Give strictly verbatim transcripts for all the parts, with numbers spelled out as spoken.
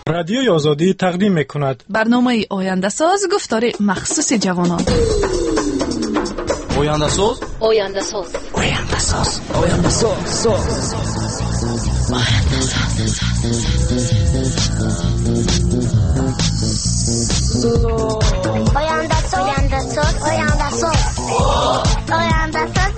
رادیوی آزادی تقدیم می‌کند برنامه آینده ساز گفتار مخصوص جوانان. آینده ساز آینده ساز آینده ساز آینده ساز آینده ساز آینده ساز آینده ساز آینده ساز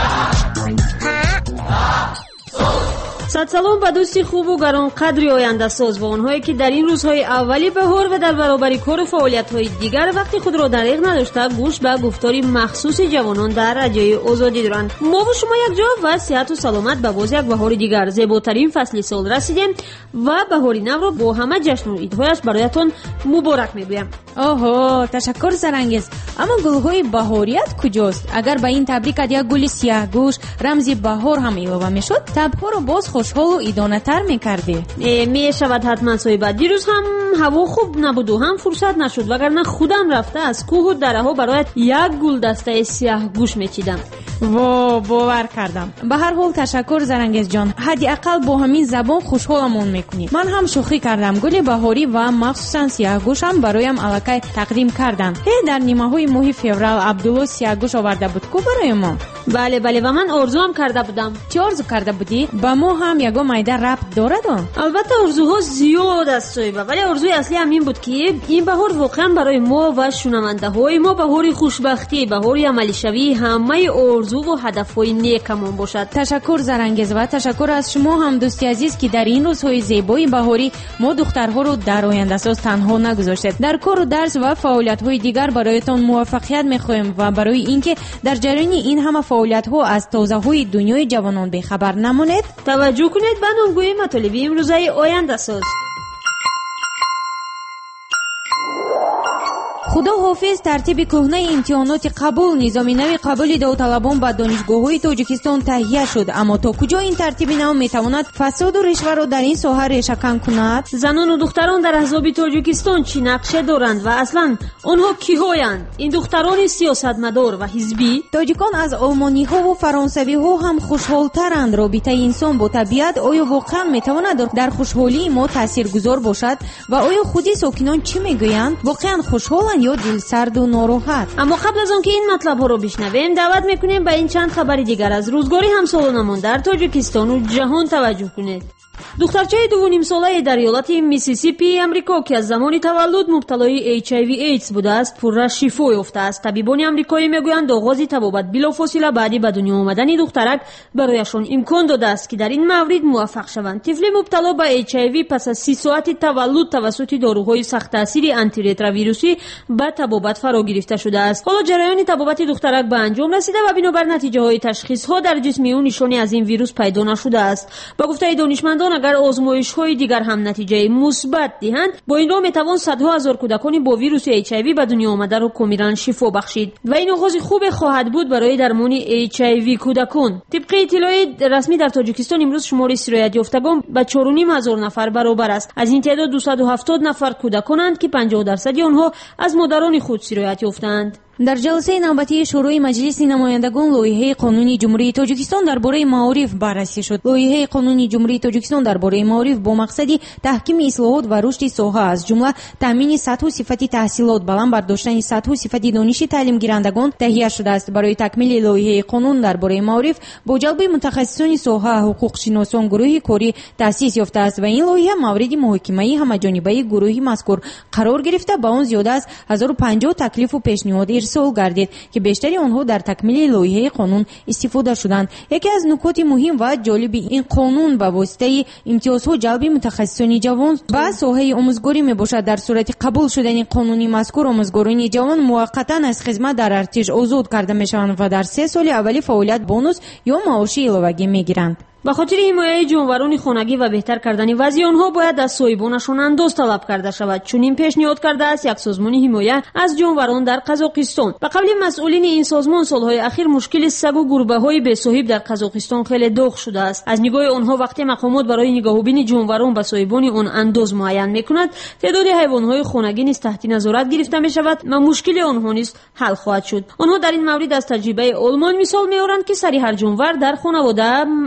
صد سلام به دوستی خوب و گران قدری آینده ساز و آنهایی که در این روزهای اولی بهار و در برابر کار و فعالیت‌های دیگر وقتی خود را دریغ نداشته گوش به گفتاری مخصوص جوانان در رادیوی آزادی دارند. ما و شما یک جا و صحت و سلامت به باز یک بهار دیگر زیباترین فصل سال رسیدیم و بهاری نو را با همه جشن و عیدهایش برایتان مبارک میگویم. اوه تشکر سرانگیز. اما گل‌های بهاریت کجاست؟ اگر به این تبریکت یک گل سیاه‌گوش رمزی بهار هم اضافه میشد تبها رو باز خوشحال و ایدانه‌تر می‌کردی. می شود حتما صاحب. دیروز هم هوا خوب نبود و هم فرصت نشد وگرنه خودم رفته از کوه و دره‌ها برایت یک گل دسته سیاه‌گوش میچیدم. وا باور کردم. به هر حال تشکر زرنگیز جان. حداقل با همین زبان خوشحالمون میکنی. من هم شوخی کردم. گل بهاری و مخصوصا سیاه‌گوش هم برایم الکی تقدیم کردن. هی در نیمه های ماه فوریه عبدالله سیاه‌گوش آورده بود کو برای ما. بله بله و من آرزو هم کرده بودم. چه آرزو کرده بودی؟ با ما هم یگو مایده ربط دارد. البته آرزوها زیاد است صاحب ولی آرزوی اصلی همین بود که این بهار واقعا برای ما و شنونده های ما بهاری خوشبختی، بهاری عملی شوی همه آرزو و هدفهای نیکمون باشد. تشکر زرنگیز و تشکر از شما هم دوستی عزیز که در این روزهای زیبای بهاری ما دخترها رو در آینده ساز تنها نگذاشتید. در کار و درس و فعالیت‌های دیگر برایتان موفقیت می‌خوایم و برای اینکه در جریان این همه فعالیت‌ها از تازه‌های دنیای جوانان بخبر نمانید توجه کنید به نامگوی مطالب امروزه آینده ساز. خدا حافظ ترتیب کهنه امتحانات قبول نظام نوی قبول داوطلبان به دانشگاه‌های تاجیکستان تهیه شد اما تا کجا این ترتیب نو میتواند فساد و رشوه را در این ساحه ریشه‌کن کند؟ زنان و دختران در احزاب تاجیکستان چی نقشه دارند و اصلا آنها کی‌هایند؟ این دختران سیاستمدار و حزبی؟ تاجیکان از آلمانی‌ها و فرانسوی‌ها هم خوشحال‌ترند. رابطه انسان با طبیعت آیا واقعا میتواند در خوشحالی ما تاثیرگذار باشد و آیا خودی ساکنان چی میگویند؟ واقعا خوشحالند یا دل سرد و ناراحت؟ اما قبل از اون که این مطلب ها رو بشنویم دعوت میکنیم به این چند خبر دیگر از روزگاری همسالانمون در تاجیکستان و جهان توجه کنید. دخترچه دو نیم ساله در ایالت میسیسیپی امریکا که از زمان تولد مبتلای اچ آی وی ایدز بوده است پررا شفا یافته است. طبیبان آمریکایی میگویند آغاز طبابت بلافاصله بعد به دنیا آمدن دخترک برایشان امکان داده است که در این مورد موفق شوند. طفل مبتلا به اچ آی وی پس از سی ساعت تولد توسط داروهای سخت تاثیر آنتی رتروویروسی به طبابت فرا گرفته شده است. حالا جریان طبابت دخترک به انجام رسیده و بنابر نتیجه های تشخیص ها در جسم او نشانی از این ویروس پیدا نشده است. با گفته دانشمندان اگر آزمایش‌های دیگر هم نتیجه مثبت دهند با این راه میتوان صدها هزار کودکان با ویروس اچ آی وی به دنیا آمده را کاملا شفا بخشید و این آغاز خوب خواهد بود برای درمان اچ آی وی کودکان. طبق اطلاعات رسمی در تاجیکستان امروز شمار سرایت یافتگان به چهار و نیم هزار نفر برابر است. از این تعداد دویست و هفتاد نفر کودکانند که پنجاه درصد آنها از مادران خود سرایت یافتند. در جلسه نوبتی شورای مجلس نمایندگان لایحه قانونی جمهوری تاجیکستان درباره معارف بررسی شد. لایحه قانونی جمهوری تاجیکستان درباره معارف با مقصد تحکیم اصلاحات و رشد ساحه از جمله تامین سطح و صفت تحصیلات بلند برداشتن سطح و صفت دانش تعلیم گیرندگان تهیه شده است. برای تکمیل لایحه قانون درباره معارف با جلب متخصصان ساحه حقوق شناسان گروه کاری تأسیس یافته است و این لایحه مورد محاکمه همه‌جانبه گروهی مذکور قرار گرفته با آن زیاده از هزار و پنجاه تکلیف و پیشنهاد ارسال گردید که بیشتری آنها در تکمیل لایحه قانون استفاده شدند. یکی از نکات مهم و جالب این قانون به واسطه امتیازها جلب متخصصان جوان به ساحه آموزگاری میباشد. در صورت قبول شدن قانونی مذکور آموزگاران جوان موقتا از خدمت در ارتش آزاد کرده میشوند و در سه سال اولی فعالیت بونوس یا معاش علاوگی میگیرند. به خاطر حمایت جانوران خانگی و بهتر کردن وضع آنها باید از صاحبانشان انداز طلب کرده شود. چون این پیشنهاد کرده است یک سازمان حمایت از جانوران در قزاقستان. به قول مسئولین این سازمان سالهای اخیر مشکل سگ و گربه‌های بی‌صاحب در قزاقستان خیلی داغ شده است. از نگاه آنها وقتی مقامات برای نگاهبینی جانوران به صاحبان آن انداز معین می‌کند تعداد حیوانات خانگی نیز تحت نظارت گرفته می‌شود و مشکل آنها نیز حل خواهد شد. آنها در این مورد از تجربه آلمان مثال می‌آورند که سری هر جانور در خانواده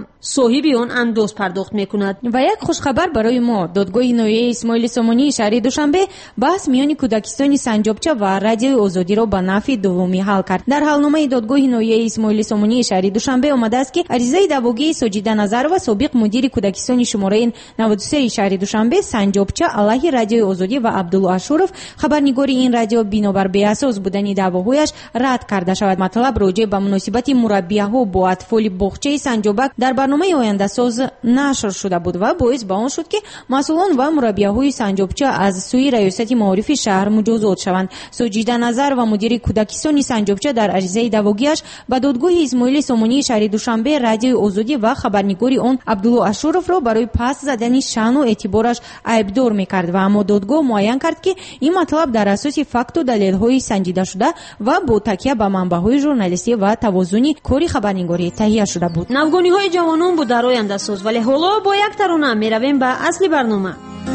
صاحب آن اندوز پرداخت میکند. و یک خوشخبر برای ما، دادگاه ناحیه اسماعیل سامانی شهر دوشنبه بحث میان کودکستان سنجابچه و رادیوی آزادی را به نفع دومی حل کرد. در حلنامه دادگاه ناحیه اسماعیل سامانی شهر دوشنبه آمده است که عریضه دعواگی ساجیده نظر و سابق مدیر کودکستان شماره نود و سه شهر دوشنبه سنجابچه علیه رادیوی آزادی و عبدالله اشورов خبرنگار این رادیو بنابر بی‌اساس بودن دعواهایش رد کرده شود. مطلب راجع به مناسبت مربیها با اطفال باغچه سنجابک در برنامه آینده ساز نشر شده بود و باعث به آن شد که مسئولان و مربیهای سنجابچه از سوی ریاست معارف شهر مجازات شوند. ساجیده نظر و مدیر کودکستان سنجابچه در عریضه دعواگیش به دادگاه اسماعیل سامانی شهر دوشنبه رادیوی آزادی و خبرنگاری آن عبدالله اشورов را برای پس زدن شأن و اعتبارش عیبدار میکرد و اما دادگاه معین کرد که این مطلب در اساس فکت و دلیل‌های سنجیده شده و با تکیه به منبع‌های ژورنالیستی و توازنی کاری خبرنگاری تهیه شده بود. نوگانی‌های جوانان بود در آینده ساز، ولی حالا با یک ترانه میرویم به اصل برنامه.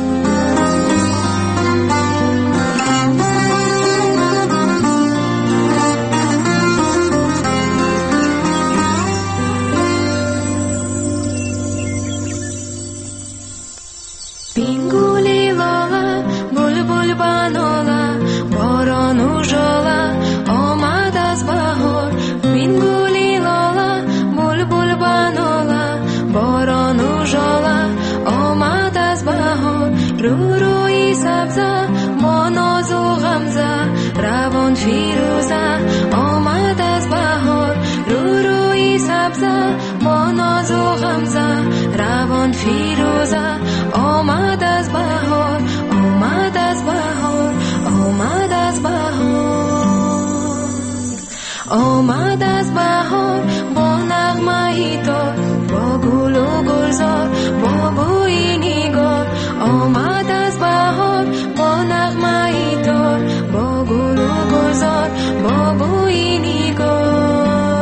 رو روی سبزه با ناز و غمزه روان فیروزه آمد از بهار. رو روی سبزه با ناز و غمزه روان فیروزه آمد از بهار. آمد از بهار. آمد از بهار. آمد از بهار با نغمه تار با گل و گلزار با بوی نگار. آمد از بهار با نغمه تار با گل و گلزار با بوی نگار.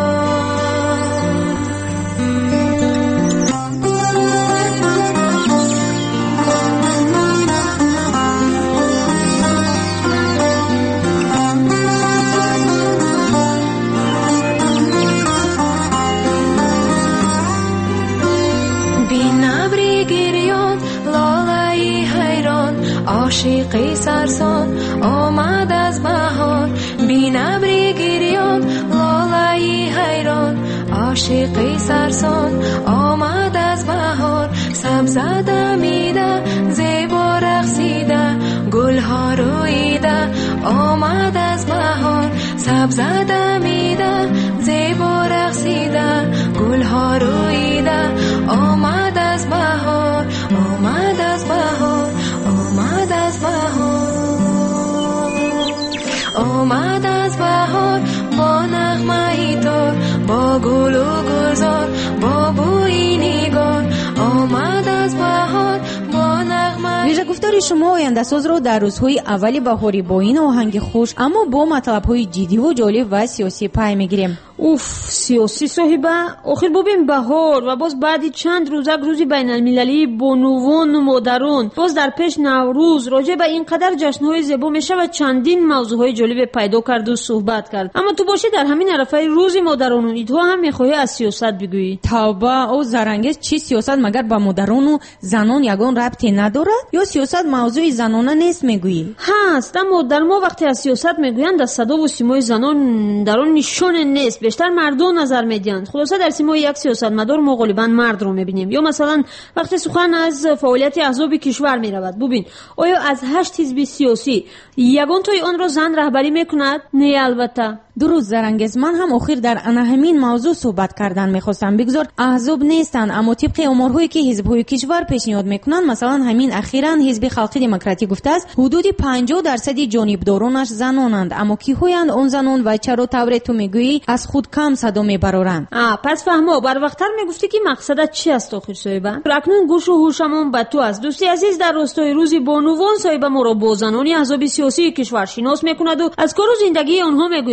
عاشقی سرسان آمد از بهار. بی نبری گریان لاله‌ای حیران عاشقی سرسان آمد از بهار. سبزه دمیده زیبا رقصیده گلها رویده آمد از بهار. سبزه دمیده زیبا رقصیده گلها رویده آمد از بهار. آمد از بهار. آمد از بهار. آمد از بهار با نغمه تار با گل و گلزار با بوی نگار. آمد از بهار با نغمه. ویژه گفتار شما آینده ساز رو در روزهای اولی بهاری با این آهنگ خوش اما با مطلب‌های جدی و جالب و سیاسی پی میگیریم. اوف، سیاسی صاحبه، آخر ببین بهار و باز بعدی چند روزک روزی بین المللی بانوان و مادران، باز در پیش نوروز، راجع به اینقدر جشن‌های زیبا میشه و چندین موضوعهای جالب پیدا کرد و صحبت کرد. اما تو باشی در همین عرفه روز مادران و ایدها هم میخواهی از سیاست بگویی. توبه او زرنگز، چی سیاست مگر به مادران و زنان یگان ربطی ندارد؟ یا سیاست موضوع زنانه نیست میگویی؟ هست، اما در ما وقتی از سیاست میگویند از صدا و سیمای زنان در آن نشان نیست، بیشتر مردان نظر میدهند. خلاصه در سیمای یک سیاستمدار ما غالبا مرد رو میبینیم. یا مثلا وقتی سخن از فعالیت احزاب کشور میرود، ببین آیا از هشت حزب سیاسی یگان توی آن را زن رهبری میکند؟ نه البته. درست زرنگز، من هم اخیر در انا همین موضوع صحبت کردن میخواستم. بگذار احزاب نیستن، اما طبق آمارهایی که حزب‌های کشور پیشنهاد میکنن، مثلا همین اخیراً حزب خلقی دموکراتی گفته است حدود پنجاه درصد جانبدارانش زنانند. اما کیهویند آن زنان و چرا طور تو میگویی از خود کم صدا میبرارند؟ آ پس فهمو بر وقتر میگفتی که مقصدت چی است آخر صاحبه؟ اکنون گوش و هوشمون به تو است. دوستی عزیز در راستای روزی بانوان صاحبه ما را با زنان احزاب سیاسی کشور شناس میکند و از کار و زندگی آنها میگوید.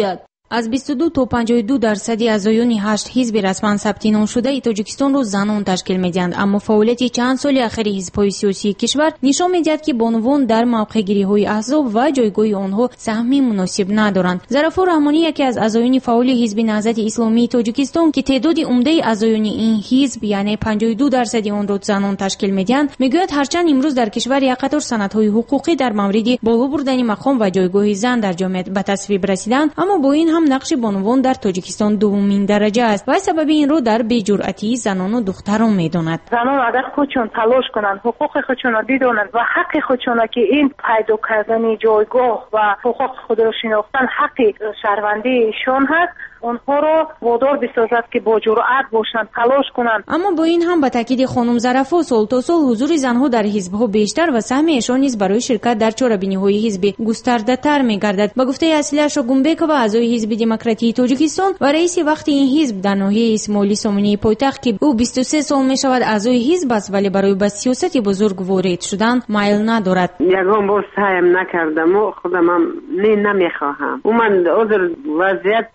از بیست و دو تا پنجاه و دو درصدی اعضایان هشت حزب رسما ثبت نام شده تاجیکستان را زنان تشکیل می‌دهند، اما فعالیت چند سال اخیر حزب‌های سیاسی کشور نشان می‌دهد که بانوان در موقع‌گیری‌های احزاب و جایگاه آنها سهم مناسب ندارند. ظرف‌الله رحمانی یکی از اعضایان فعال حزب نهضت اسلامی تاجیکستان که تعداد عمده اعضایان این حزب یعنی پنجاه و دو درصد آن را زنان تشکیل می‌دهند، می‌گوید هرچند امروز در کشور یک قطار سندهای حقوقی در مورد بالا بردن مقام و جایگاه زن در جامعه به تصویب رسیدند، اما با این هم نقش بانوان در تاجیکستان دومین درجه است و سبب این رو در بی‌جرأتی زنان و دختران می‌داند. زنان اگر خودشون تلاش کنند، حقوق خودشون را بدونند و حق خودشون که این پیدا کردن جایگاه و حقوق خود را شناختن حق شهروندی ایشان هست، اونها را وادار بسازد که با جرأت باشند، تلاش کنند. اما با این هم به تاکید خانم ظرفا سال تا سال حضور زنها در حزب‌ها بیشتر و سهم ایشان نیز برای شرکت در چاره‌بینی‌های حزبی گسترده‌تر می‌گردد. با گفته اصلی شاگونبکова اعضای حزب دموکراتی تاجیکستان و رئیس وقتی این حزب در ناحیه اسماعیلی سامانی پایتخت که او بیست و سه سال می‌شود اعضای حزب است ولی برای به سیاست بزرگ وارد شدن میل ندارد. یگان بار سعیم نکردم و خودم هم نه نمی‌خواهم. من عذر وضعیت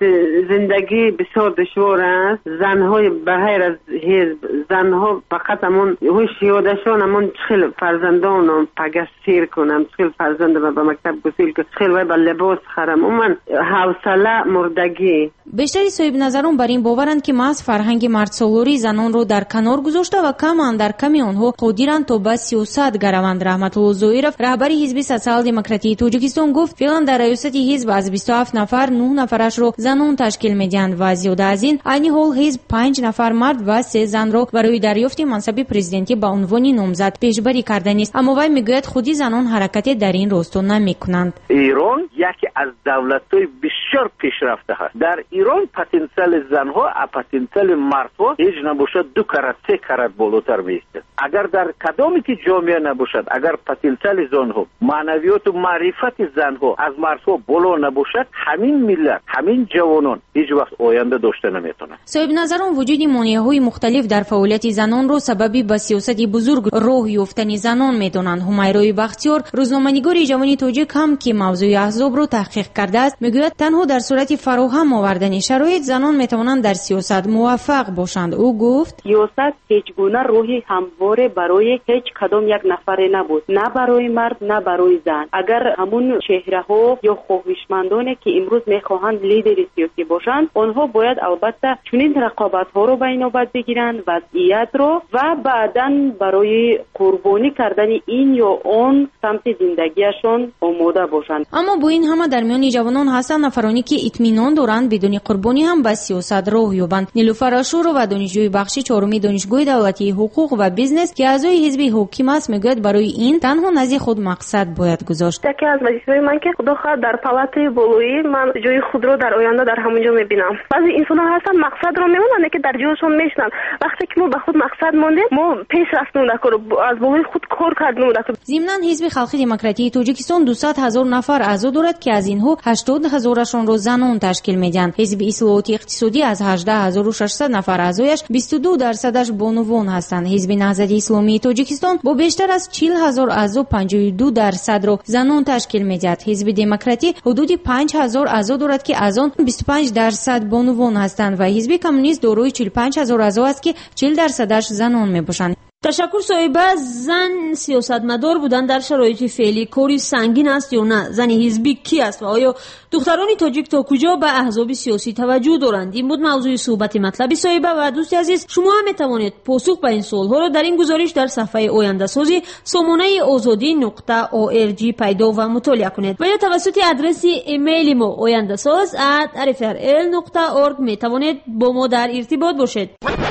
زندگی بسیار دشوار است. زنهای بغیر از حزب، زنها فقط همون هوشیادشان همون خیلی فرزندانم پگستیر کنم، خیلی فرزند و به مکتب گسیل که خیلی به لباس خرم، من حوصله مردگی. بیشتری صاحب نظران بر این باورند که محض فرهنگ مردسالاری زنان رو در کنار گذاشته و کم در کمی آنها قادرند تا به سیاست گروند. رحمت الله ظاهرов رهبری حزب سوسیال دموکراتی تاجیکستان گفت فعلا در ریاست حزب از بیست و هفت نفر نه نفرش رو زنان تشکیل می‌دهند و زیاده از این عین حال حزب پنج نفر مرد و سه زن را برای دریافت منصب پرزیدنتی به عنوان نامزد پیشبری کردن است، اما وی میگوید خودی زنان حرکت در این راستا نمی‌کنند. ایران یکی از دولت‌های بسیار پیشرفته است. در ایران پتانسیل زنها و پتانسیل مردها هیچ نباشد دو کرات سه کرات بالاتر می‌استد. اگر در کدامی که جامعه نباشد، اگر پتانسیل زنها، معنویات و معرفت زنها از مردها بالا نباشد، همین ملت، همین جوانان هیچ وقت آینده داشته نمیتونن. صاحب نظران وجود مانع‌های مختلف در فعالیت زنان را سببی به سیاست بزرگ راه یافتن زنان میدانند. همیرای بختیار روزنامه‌نگار جوان تاجیک هم که موضوع احزاب را تحقیق کرده است میگوید تنها در صورت فراهم آوردن شرایط زنان میتوانند در سیاست موفق باشند. او گفت سیاست هیچ گونه راهی همواره برای هیچ کدام یک نفر نبود، نه برای مرد نه برای زن. اگر همون چهره‌ها یا خواهشمندانی که امروز میخواهند لیدر سیاسی باشند، آنها باید البته چنین رقابت‌ها رو بین نوبت بگیرند، وضعیت رو و بعداً برای قربانی کردن این یا آن سمت زندگیشان آماده باشند. اما با این همه در میان جوانان هستند نفرانی که اطمینان دارند بدون قربانی هم به سیاست راه یابند. نیلوفر اشور و دانشجوی بخشی چهارمی دانشگاه دولتی حقوق و بیزنس که اعضای حزب حاکم است میگوید برای این تنها نزد خود مقصد باید گذاشت. یکی از وظیفه‌های من که خدا خواهد در پالاتای بالایی من جای خود رو در آینده در همونجا میبینم. بعضی انسان‌ها هستن مقصد رو میمونن که در جایشون میشنن. وقتی که ما به خود مقصد ماندیم ما پیش رفتیم نکرد از بالای خود کار کردیم نکرد. ضمناً حزب خلقی دموکراتی تاجیکستان دویست هزار نفر اعضا دارد که از اینها هشتاد هزارشان را زنان تشکیل میدهند. حزب اصلاحات اقتصادی از هجده هزار و ششصد نفر اعضایش بیست و دو درصدش بانوان هستند. حزب نهضت اسلامی تاجیکستان با بیشتر از چهل هزار اعضا پنجاه و دو درصد را زنان تشکیل میدهد. حزب دموکراتی حدود پنج هزار اعضا دارد که از آن بیست و پنج درصد بانوان هستند و حزب کمونیست دارای چهل و پنج هزار اعضا است که چهل درصدش زنان میباشند. تشکر صاحبه. زن سیاستمدار بودن در شرایط فعلی کاری سنگین است یا نه؟ زن حزبی کی است و آیا دختران تاجیک تا کجا به احزاب سیاسی توجه دارند؟ این بود موضوع صحبت مطلبی صاحبه و دوست عزیز شما هم میتوانید پاسخ به این سوالها را در این گزارش در صفحه آینده سازی سامانه آزادی نقطه او ار جی پیدا و مطالعه کنید و یا توسط آدرس ایمیل ما آینده ساز ات ار اف ار ال نقطه اورگ میتوانید با ما در ارتباط باشید.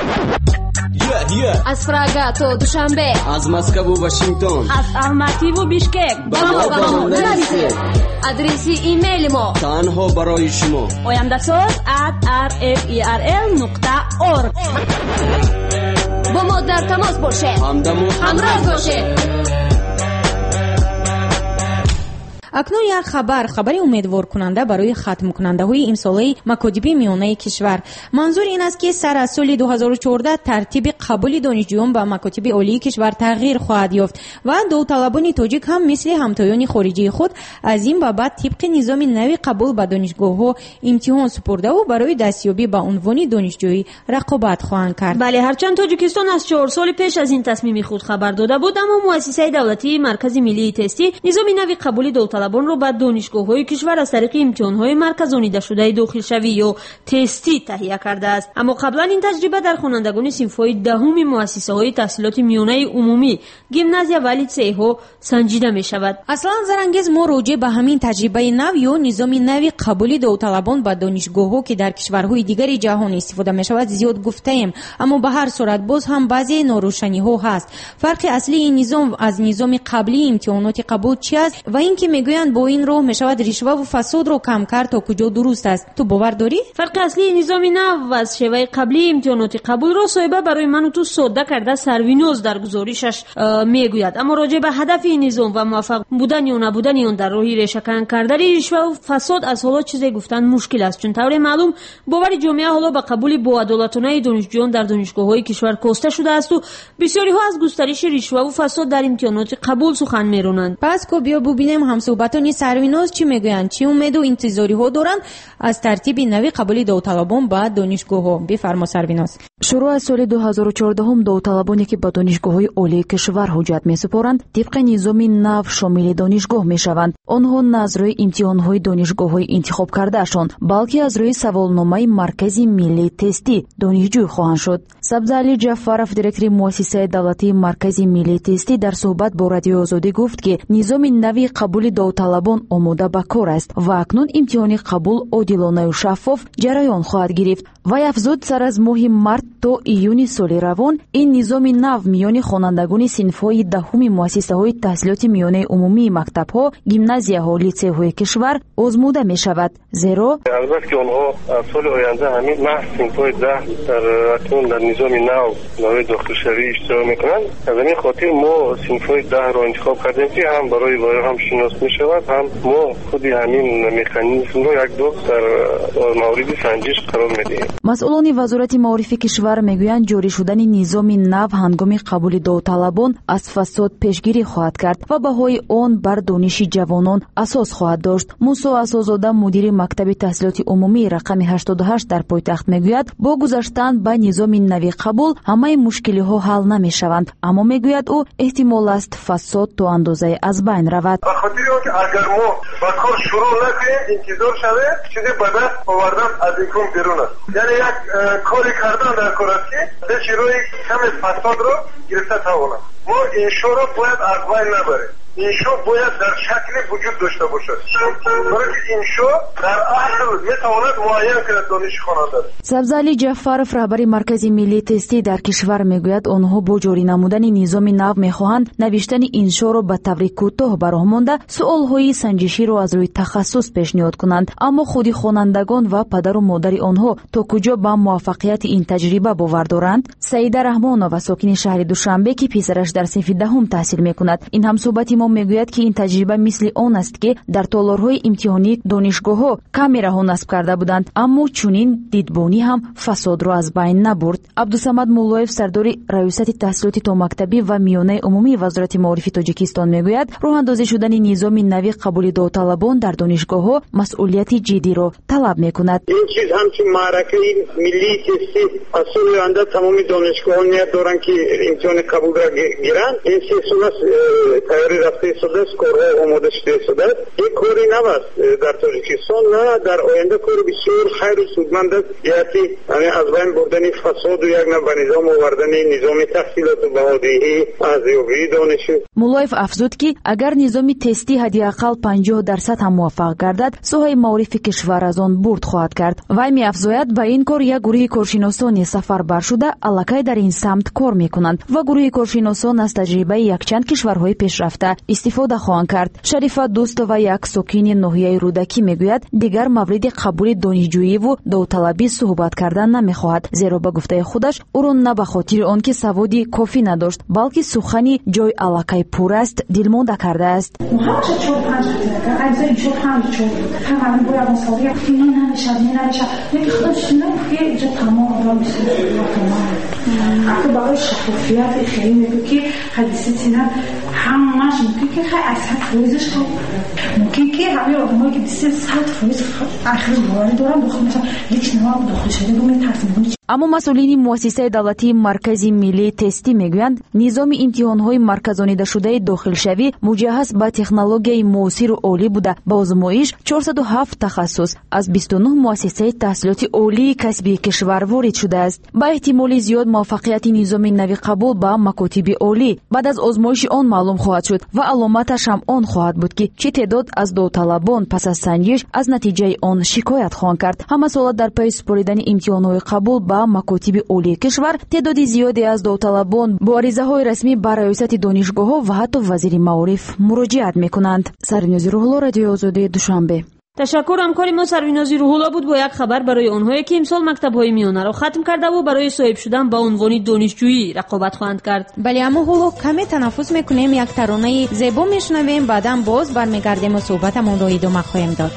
Yeah, yeah. از پراگ تا دوشنبه، از مسکو و واشنگتن، از الماتی و بیشکک با ما با ما نرسید. آدرس ایمیل ما تنها برای شما آینده ساز ات ار اف ای ار ال نقطه اورگ. با ما در تماس باشید، همدم و همراه باشید. اکنون یک خبر خبری امیدوار کننده برای ختم کننده های امساله مکاتب میانه کشور. منظور این است که سر از سال دو هزار و چهارده ترتیب قبول دانشجویان به مکاتب عالی کشور تغییر خواهد یافت و داوطلبان تاجیک هم مثل همتایان خارجی خود از این به بعد طبق نظام نوی قبول به دانشگاه‌ها امتحان سپرده و برای دستیابی به عنوان دانشجویی رقابت خواهند کرد. بله، هرچند تاجیکستان از چهار سال پیش از این تصمیم خود خبر داده بود، اما مؤسسه دولتی مرکز ملی تستی نظام نوی قبول داوطلبان را به دانشگاه‌های کشور از طریق امتحان‌های مرکزانیده شده داخل شوی یا تستی تهیه کرده است. اما قبلا این تجربه در خوانندگان صنف‌های دهم مؤسسه‌های تحصیلات میانه عمومی گیمنازیا و لیسه‌ها سنجیده می‌شود. اصلا زرانگیز ما راجع به همین تجربه نو یا نظام نوی قبول داوطلبان به دانشگاه‌ها که در کشورهای دیگر جهان استفاده می‌شود زیاد گفته‌ایم، اما به هر صورت باز هم بعضی ناروشنی‌ها هست. فرق اصلی این نظام از نظام قبلی امتحانات قبول چی است و اینکه میگویند با این راه می‌شود رشوه و فساد رو کم کرد تا کجا درست است؟ تو باور داری؟ فرق اصلی نظام نو از شیوه قبلی امتحانات قبول را صاحب برای من و تو ساده کرده سروینوز در گزارشش میگوید، اما راجع به هدف این نظام و موفق بودن یا نبودن آن در راه ریشه‌کن کردن رشوه و فساد از حالا چیزی گفتن مشکل است، چون طور معلوم باور جامعه حالا به قبول با عدالتانه دانشجویان در دانشگاه‌های کشور کاسته شده است و بسیاری ها از گسترش رشوه و فساد در امتحانات قبول سخن میرونند. پس کو بیا ببینیم همصحبتان سروینوز چی میگویند، چی امید و انتظاری ها دارند از ترتیب نوی قبول داوطلبان به دانشگاه‌ها. بفرما سروینوز. شروع از سال دو هزار و چهارده هم داوطلبانی که به دانشگاه‌های عالی کشور حجت می‌سپارند طبق نظام نو شامل دانشگاه می‌شوند. آنها نه از روی امتحان‌های دانشگاه‌های انتخاب کرده‌شان بلکه از روی سوالنامه مرکزی ملی تستی دانشجوی خواهند شد. سبزعلی جعفرов دایرکتور مؤسسه دولتی مرکزی ملی تستی در صحبت با رادیو آزادی گفت که نظام نوی قبول داوطلبان آماده به کار است و اکنون امتحان قبول عادلانه و شفاف جریان خواهد گرفت. وی افزود سر از ماه مارت تا ایون سال روان این نظام نو میان خوانندگان صنف‌های دهم مؤسسه‌های تحصیلات میانه عمومی مکتب‌ها، گیمنازیاها و لیسه‌های کشور آزموده می‌شود. زیرا البته که آنها از سال آینده همین محض صنف‌های ده در اکنون در نظام نو برای داخل شوی اشتراک می‌کنند. از این خاطر ما صنف‌های ده را انتخاب کردیم که هم برای وارد هم شناس می‌شود، هم ما خود همین مکانیزم را یک دو در مورد سنجش قرار می‌دهیم. مسئولان وزارت معارف کشور میگویند جاری شدن نظام نو هنگام قبول داوطلبان از فساد پیشگیری خواهد کرد و بهای آن بر دانش جوانان اساس خواهد داشت. موسی اساس‌زاده مدیر مکتب تحصیلات عمومی رقم هشتاد و هشت در پایتخت میگوید با گذشتن به نظام نوی قبول همه مشکل‌ها حل نمی‌شوند، اما میگوید او احتمال است فساد تا اندازه از بین رود. به خاطر اینکه اگر ما با کار شروع نکنیم انتظار شود چیزی به دست آوردن از این کار بیرون است. یعنی یک کاری کردن در کار است که به شروع کم فساد رو گرفته تواند. ما این شو رو باید از بین نبریم. این شو باید در شکل وجود داشته باشد، برای که این شو در اصل میتواند معین کند دانش خواننده. سبزعلی جعفرov رهبر مرکز ملی تستی در کشور میگوید آنها با جاری نمودن نظام نو میخواهند نوشتن این شو را به طور کوتاه براه مانده سوالهای سنجشی را از روی تخصص پیشنهاد کنند، اما خود خوانندگان و پدر و مادر آنها تا کجا به موفقیت این تجربه باور دارند؟ سعیده رحمانова ساکن شهر دوشنبه که پسرش در صنف دهم تحصیل میکند این همصحبت ما میگوید که این تجربه مثل آن است که در تالارهای امتحانی دانشگاه‌ها کامراها نصب کرده بودند، اما چنین دیدبانی هم فساد را از بین نبرد. عبدالصمد مولایف سردار ریاست تحصیلات تا مکتبی و میانه عمومی وزارت معارف تاجیکستان میگوید راه اندازی شدن نظام نوی قبول داوطلبان در دانشگاه‌ها مسئولیت جدی را طلب میکند. این چیز همچین معرکه ملی تستی از سال آینده تمام دانشگاه‌ها نیت دارند که امتحان قبول را گیرند. این سیستم تیاری رفته شده است، کارها آماده شده شده است. این کاری نبست در تاجیکستان و در آینده کار بسیار خیر و سودمند است، یعنی از بین بردن فساد و یک نوع به نظام آوردن نظام تحصیلات و بهادهی ارزیابی دانش. مولایف افزود که اگر نظام تستی حداقل پنجاه درصد هم موفق گردد ساحه معارف کشور از آن برد خواهد کرد. وی می‌افزاید با این کار یک گروه کارشناسان سفر بر شده الکی در این سمت کار می‌کنند و گروه کارشناسان از تجربه یک چند کشورهای پیشرفته истифода хоҳанд кард. Шарифа Дӯстова, як сокини ноҳияи Рӯдакӣ, мегӯяд дигар мавриди қабули донишҷӯиву довталабӣ суҳбат кардан намехоҳад, зеро ба гуфтаи худаш ӯро на ба хотири он ки саводи кофӣ надошт, балки сухани ҷой аллакай пур аст дилмонда кардааст. همش ممکن که خیلی اصلا فویزش خیلی ممکن که همه آدمایی که بیست صد فویز اخیر باوری دارن داخل مثلا یک نوع داخل شده رو میترسیم. аммо масъулини муассисаи давлатии маркази миллии тестӣ мегӯянд, низоми имтиҳонҳои марказонидашудаи дохилшавӣ муҷаҳҳаз ба технологияи муосиру олӣ буда, ба озмоиш чорсаду ҳафт тахассус аз бисту нӯҳ муассисаи таҳсилоти олии касбии кишвар ворид шудааст. Ба эҳтимоли зиёд муваффақияти низоми нави қабул ба макотиби олӣ баъд аз озмоиши он маълум хоҳад шуд ва аломаташ ҳам он хоҳад буд, ки чӣ теъдод аз довталабон пас аз санҷиш аз натиҷаи он шикоят хоҳанд кард. ҳама сола дар пайи супоридани имтиҳонҳои қабул ба макотиби олии кишвар теъдоди зиёде аз довталабон бо аризаҳои расмӣ ба раёсати донишгоҳҳо ва ҳатто вазири маориф муроҷиат мекунанд. Сарвинози Рӯҳулло, Радиои Озодӣ, Душанбе. ташаккур. ҳамкори мо Сарвинози Рӯҳулло буд бо як хабар барои онҳое ки имсол мактабҳои миёнаро хатм кардаву барои соҳиб шудан ба унвони донишҷӯӣ рақобат хоҳанд кард. бале аммо ҳоло каме танаффус мекунем, як таронаи зебо мешунавем, баъдан боз бармегардем ва суҳбатамонро идома хоҳем дод.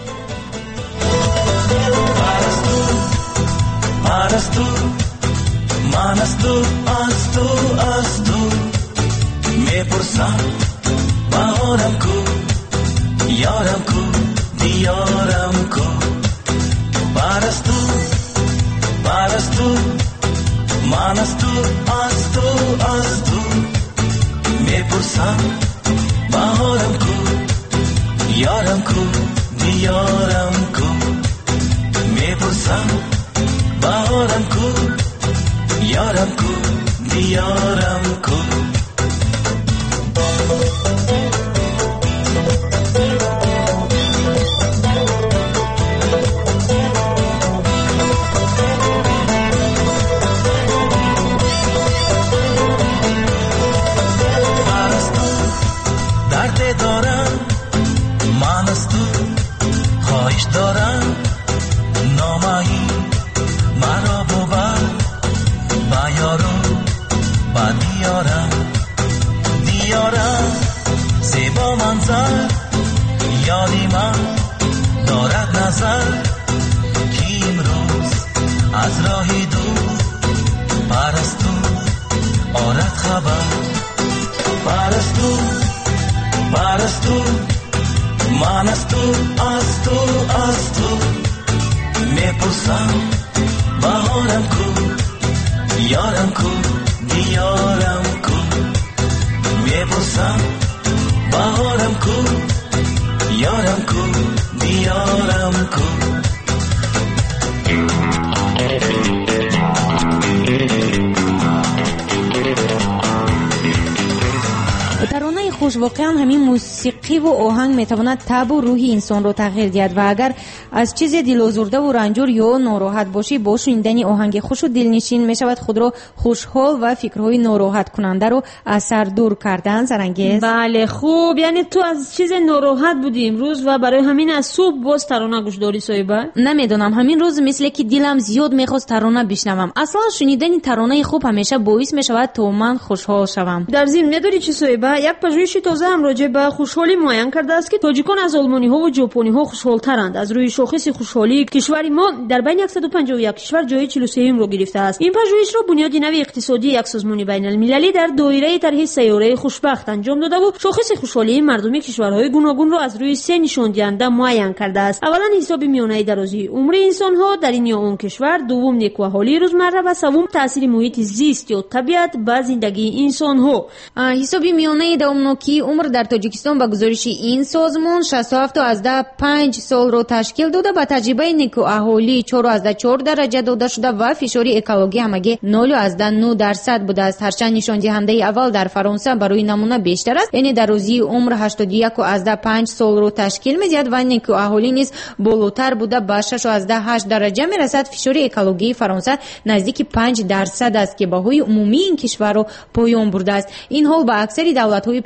من از تو از تو از تو میپرسم بهارم کو یارم کو دیارم کو پرستو پرستو من از تو از تو از تو میپرسم بهارم کو یارم کو دیارم کو میپرسم بهارم کو یارم کو دیارم کو درد دارم من از تو خواهش دارم نامایی مرا بود با یارو با دیارم دیارم زیبا منظر یادی من دارد نظر که امروز از راهی دور پرستو آرد خبر پرستو پرستو من از تو از تو از تو میپرسم بهارم کو یارم کو دیارم کو میپرسم بهارم کو یارم کو دیارم کو таронаи хуш воқеан ҳамин мусиқиву оҳанг метавонад табу рӯҳи инсонро тағйир диҳад ва агар аз чизе дилозурдаву ранҷур ё нороҳат бошӣ, бо шунидани оҳанги хушу дилнишин мешавад худро хушҳол ва фикрҳои нороҳаткунандаро аз сар дур кардан. Сарангез, бале, хуб, яъне ту аз чизе нороҳат будӣ имрӯз ва барои ҳамин аз субҳ боз тарона гӯш дорӣ соҳиба? намедонам, ҳамин рӯз мисле ки дилам зиёд мехост тарона бишнавам. аслан шунидани таронаи хуб ҳамеша боис мешавад то ман хушҳол шавам. дар зимн медонӣ чӣ соҳиба, як пажӯҳиши тоза ҳам роҷеъ ба хушҳолӣ муайян кардааст ки тоҷикон аз олмониҳо ва ҷопониҳо хушҳолтаранд. аз рӯи шохиси хушҳолии кишвари мо дар байни яксаду панҷоҳу як кишвар ҷои чилу сеюмро гирифтааст. ин пажӯҳишро бунёди нави иқтисодии як созмони байналмилалӣ дар доираи тарҳи сайёраи хушбахт анҷом додаву шохиси хушҳолии мардуми кишварҳои гуногунро аз рӯи се нишондиҳанда муайян кардааст. аввалан ҳисоби миёнаи дарозии умри инсонҳо дар ин ё он кишвар, дуввум некуаҳолии рӯзмарра ва саввум таъсири муҳити зист ё табиат ба зиндагии инсонҳо. ҳисоби миёнаи давомнокии умр дар Тоҷикистон ба гузориши ин созмон шасту ҳафт азда панҷ солро ташкил дода, ба таҷрибаи некуаҳолӣ чору азда чор дараҷа дода шуда ва фишори экологӣ ҳамагӣ нолу азда нӯ дарсад будааст. ҳарчанд нишондиҳандаи аввал дар Фаронса барои намуна бештар аст, яъне дарозии умр ҳаштоду яку азда панҷ солро ташкил медиҳад ва некуаҳолӣ низ болотар буда ба шашу азда ҳашт дараҷа мерасад. фишори экологии Фаронса наздики панҷ дарсад аст ки баҳои умумии ин кишварро поён бурдааст. ин ҳол ба аксари давлатҳои пешрафтаи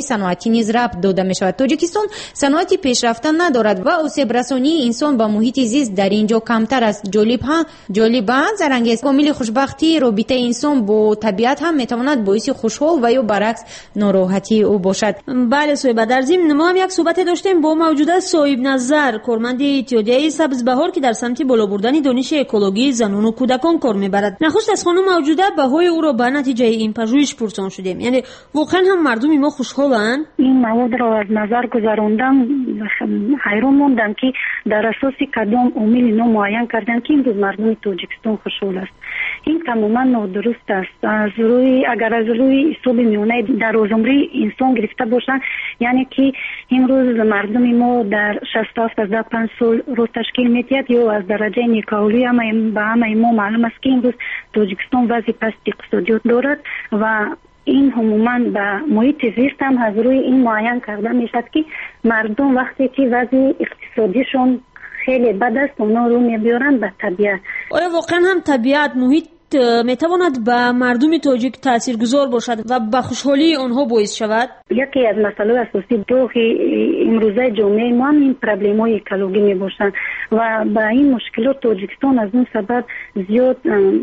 صنعتی نیز ربط داده می شود. تاجیکستان صنعتی پیشرفته ندارد و آسیب رسانی انسان به محیط زیست در اینجا کمتر است. جالب ها جالب زرنگیز کامل خوشبختی رابطه انسان با طبیعت هم میتواند باعث خوشحال و یا برعکس ناراحتی او باشد. بله صاحب، در ضمن ما هم یک صحبت داشتیم با موجوده صاحب نظر کارمند اتحادیه سبزبهار که در سمت بالا بردن دانش اکولوژی زنان و کودکان کار میبرد. نخست از خانم موجوده بهای او را به نتیجه این پژوهش پرسان شدیم. یعنی واقعا هم مردم ما خوشحالن؟ این مواد را از نظر گذراندم، حیران موندم که در اساس کدام عامل نو معین کردن که امروز مردم تاجیکستان خوشحال است. این تماما نادرست است. از روی اگر از روی حساب میانه در روزمره انسان گرفته باشند، یعنی که امروز مردم ما در شصت و هفت تا پنج سال رو تشکیل می‌دهد یا از درجه نیکاولی هم به همه ما معلوم است که امروز تاجیکستان وضع پست اقتصادی دارد و این عموما به محیط زیست هم از روی این معین کرده میشد که مردم وقتی که وضع اقتصادیشون خیلی بد است اونا رو میبیارن به طبیعت. آره واقعا هم طبیعت محیط میتواند به مردم تاجیک تاثیرگذار باشد و به خوشحالی آنها باعث شود. یکی از مسائل اساسی دو امروزه جامعه ما این پرابلم‌های اکولوژی میباشند و با این مشکلات تاجیکستان از اون سبب زیاد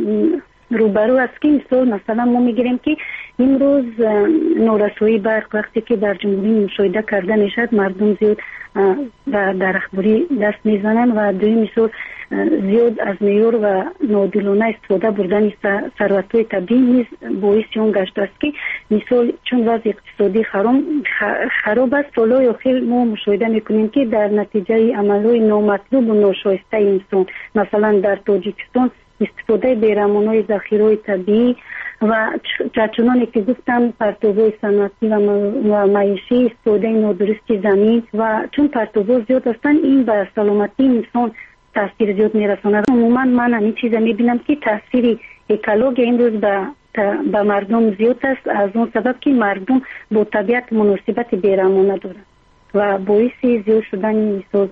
روبرو است که مثال مثلا ما میگیریم که امروز نورسایی برق وقتی که در جمهوری مشاهده کرده میشد مردم زیاد و درختبری دست میزنن و دوی مثال زیاد از میور و نادیلانه استفاده بردن ثروت‌های طبیعی نیز باعث اون گشته است که مثال چون وضع اقتصادی خراب است سالهای اخیر ما مشاهده میکنیم که در نتیجه عملهای نامطلوب و ناشایسته انسان مثلا در تاجیکستان استفاده بیرحمانه ذخیره‌های طبیعی و چنانه که گفتم پرتوهای صنعتی و معیشی استفاده نادرست زمین و چون پرتوها زیاد هستند این به سلامتی انسان تاثیر زیاد میرساند. عموما من همین چیزا میبینم که تاثیر اکولوژی امروز به به مردم زیاد است از اون سبب که مردم با طبیعت مناسبت بیرحمانه دارند و باعث زیاد شدن مثل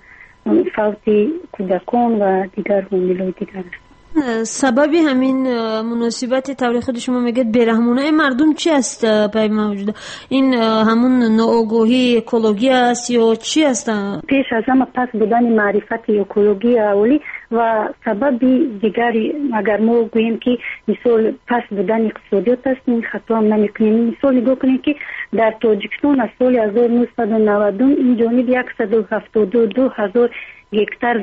فوت کودکان و دیگر حاملای دیگر است. سببی همین مناسبت طور خود شما میگید بیرحمانه مردم چی است پای موجوده؟ این همون ناآگاهی اکولوژی است یا چی است؟ پیش از همه پس بودن معرفت اکولوژی اولی و سبب دیگری اگر ما گوییم که مثال پس بودن اقتصادیات است این خطا هم نمیکنیم. مثال نگاه کنیم که در تاجیکستان از سال هزار و نهصد و نود این جانب صد و هفتاد و دو هزار هکتار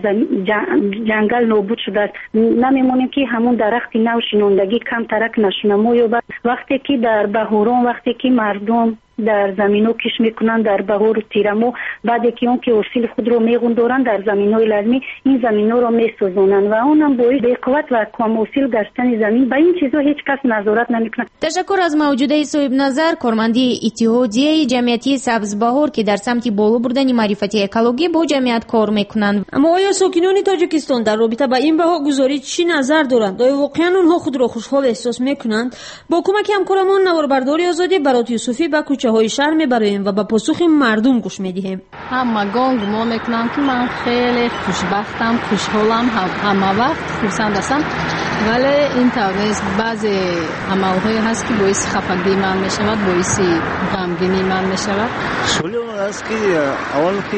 جنگل نابود شده است. نمیمونیم که همون درخت نو شناندگی کم ترک نشونه ما یا وقتی که در بهاران وقتی که مردم در زمینو کش میکنن در بهار و تیرمو بعد که اون که اصول خود رو میگوندورن در زمینای لازمی این زمینا رو میسوزونن و اونم باعث بی‌قوت و کم اصول گشتن زمین به این چیزا هیچ کس نظارت نمیکنه. تشکر از موجوده صاحب نظر کارمندی اتحادیه جمعیتی سبزبهار که در سمت بالا بردن معرفت اکولوژی با جمعیت کار میکنند. اما آیا ساکنان تاجیکستان در رابطه با این بها گذاری چی نظر دارند؟ آیا واقعا اونها خود را خوشحال احساس میکنند؟ با کمک همکارمان نواربرداری آزادی برات یوسفی با های شهر میبریم و با پاسخ مردم گوش میدیم. همگان گمان میکنم که من خیلی خوشبختم، خوشحالم، همه وقت خرسند هستم، ولی این توانست بعضی عملهایی هست که باعث خفگی من میشود، باعث غمگینی من میشود. سوال است که اول که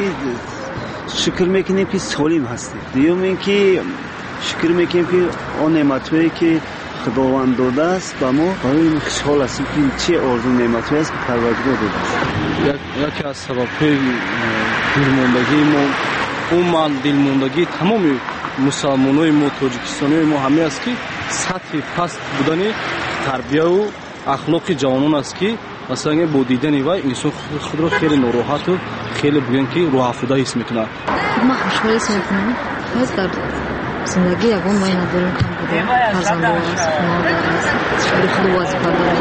شکر میکنیم که سالم هستیم، دوم اینکه شکر میکنیم که آن نعمتایی که خداوند داده است با ما برای خوشحال هستیم که چه آرزو نعمتی است که پروردگار داده است. یکی از سبب‌های دلماندگی ما عموما دلماندگی تمام مسلمانای ما تاجیکستانی ما همه است که سطح پست بودن تربیت و اخلاق جوانان است که مثلا با دیدن وای انسان خود را خیلی ناراحت و خیلی بگن که روح افزوده حس میکنه. ما خوشحال هستیم باز در زندگی یگان ما نداریم کم بوده فرزندان است مادر است شکر خدا وظیفه داریم.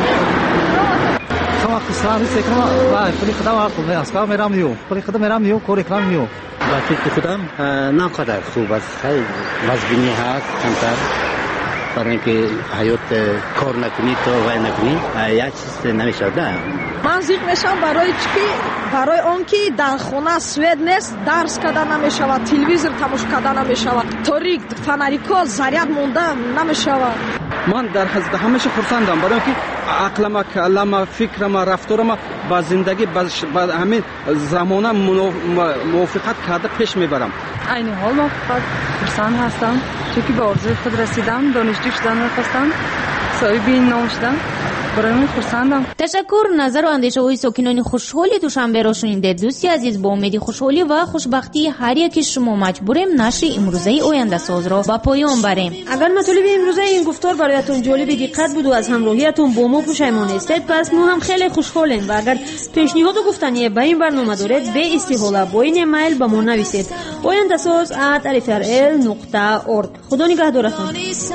شما خسران نیست که وای خودی خدا ما خوبه است کار میرم میو خودی خدا میرم میو کار کلام میو وقتی که خودم نه قدر خوب است خیلی وزبینی هست کمتر برای اینکه حیات کار نکنی تو وای نکنی یک چیز نمیشه. من زیق میشم برای چی برای آن که در خانه سوید نیست درس کردن نمیشود، تلویزیون تماشا کردن نمیشود، تاریک فنریکا زریاد مونده نمیشود. من در حد همیشه خرسندم برای اینکه عقلم، کلم، فکرم، رفتارم با زندگی با همین زمانه موافقت کرده پیش میبرم. عین حال ما فقط خرسند هستم چون که به آرزوی خود رسیدم، دانشجو شدن می‌خواستم، صاحب این نام شدم. برای من خرسندم. تشکر. نظر و اندیشه های ساکنان خوشحالی دوشنبه را شنیدید. دوستی عزیز، با امید خوشحالی و خوشبختی هر یک شما مجبوریم نشر امروزه آینده ساز را با پایان بریم. اگر مطالب امروزه این گفتار برایتون جالب دقت بود و از همراهیتون با ما پشیمان هستید، پس ما هم خیلی خوشحالیم. و اگر پیشنهاد و گفتنی به این برنامه دارید، به استحاله با این ایمیل به ما نویسید: آینده ساز ات ار ال نقطه اورگ. خدا نگهدارتون.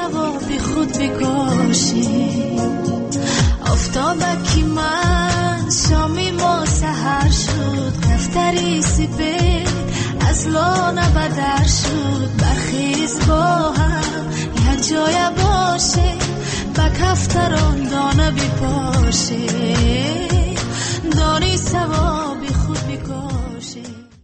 افتابکی من شامی ما سحر شد، دفتری سپید از لانه بدر شد. برخیز با هم یک جای باشه، با کفتران دانه بی پاشه، دانی سوا بی خود بی کاشه.